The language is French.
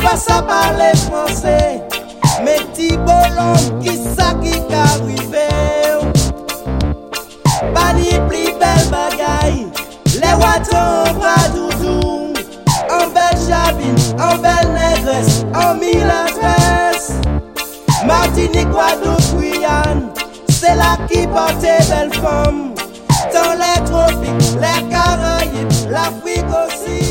ça parler français, mais ti bolon qui ça qui arrive. Pas ni plus belle bagaille, les watons bras doudou, en belle chabine, en belle négresse, en mille adresses. Martinique, Guadeloupe, Guyane, c'est là qui porte belle femme. Dans les tropiques, les Caraïbes, l'Afrique aussi.